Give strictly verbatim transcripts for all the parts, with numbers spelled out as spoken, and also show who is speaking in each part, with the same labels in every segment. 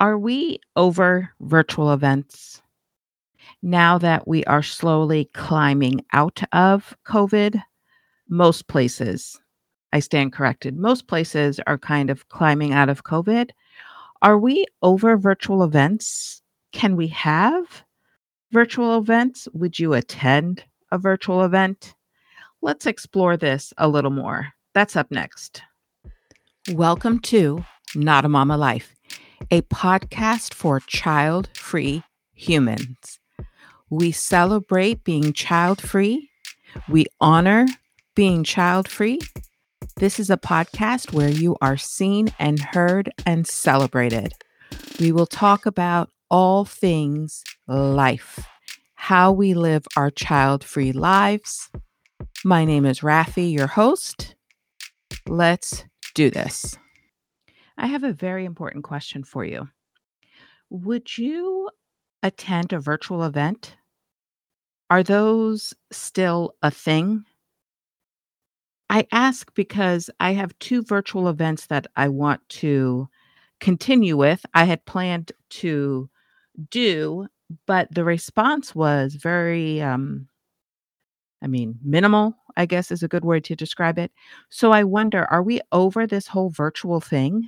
Speaker 1: Are we over virtual events now that we are slowly climbing out of COVID? Most places, I stand corrected, most places are kind of climbing out of COVID. Are we over virtual events? Can we have virtual events? Would you attend a virtual event? Let's explore this a little more. That's up next. Welcome to Not a Mama Life, a podcast for child free humans. We celebrate being child free, we honor being child free. This is a podcast where you are seen and heard and celebrated. We will talk about all things life, how we live our child free lives. My name is Rafi, your host. Let's do this. I have a very important question for you. Would you attend a virtual event? Are those still a thing? I ask because I have two virtual events that I want to continue with. I had planned to do, but the response was very, um, I mean, minimal, I guess is a good word to describe it. So I wonder, are we over this whole virtual thing?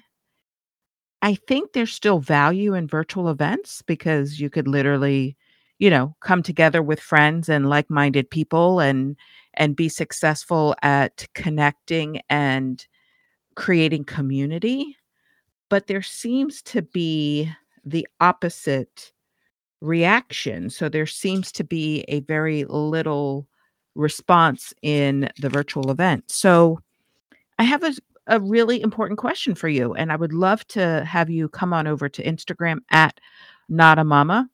Speaker 1: I think there's still value in virtual events because you could literally, you know, come together with friends and like-minded people and and be successful at connecting and creating community. But there seems to be the opposite reaction. So there seems to be a very little response in the virtual event. So I have a, a really important question for you, and I would love to have you come on over to Instagram at Not a Mama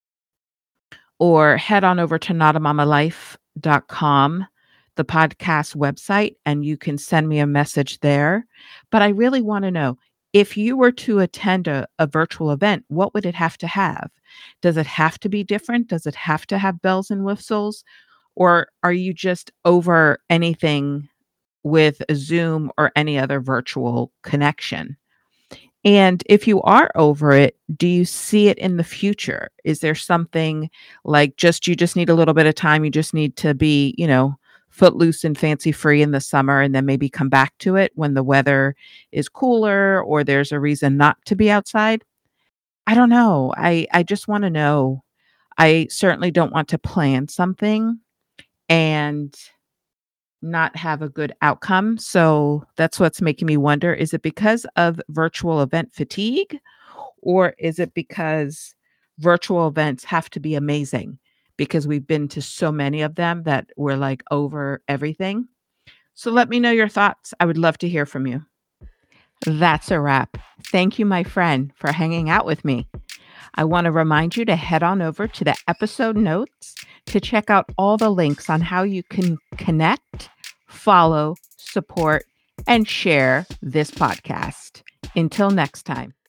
Speaker 1: or head on over to not a mama life dot com, the podcast website, and you can send me a message there. But I really want to know if you were to attend a, a virtual event, what would it have to have? Does it have to be different? Does it have to have bells and whistles? Or are you just over anything with Zoom or any other virtual connection? And if you are over it, do you see it in the future? Is there something like just you just need a little bit of time, you just need to be, you know, footloose and fancy free in the summer and then maybe come back to it when the weather is cooler or there's a reason not to be outside? I don't know. I I just want to know. I certainly don't want to plan something and not have a good outcome. So that's what's making me wonder, is it because of virtual event fatigue or is it because virtual events have to be amazing because we've been to so many of them that we're like over everything? So let me know your thoughts. I would love to hear from you. That's a wrap. Thank you, my friend, for hanging out with me. I want to remind you to head on over to the episode notes to check out all the links on how you can connect, follow, support, and share this podcast. Until next time.